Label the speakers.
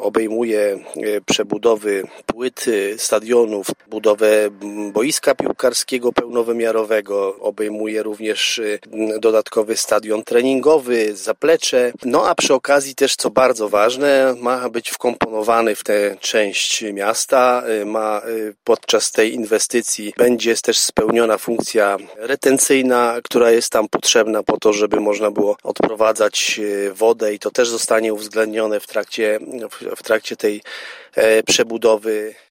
Speaker 1: obejmuje przebudowy płyt stadionów, budowę boiska piłkarskiego pełnowymiarowego, obejmuje również dodatkowy stadion treningowy, zaplecze, a przy okazji też, co bardzo ważne, ma być wkomponowany w tę część miasta, podczas tej inwestycji będzie też spełniona funkcja retencyjna, która jest tam potrzebna po to, żeby można było odprowadzać wodę i to też zostanie uwzględnione w trakcie tej przebudowy.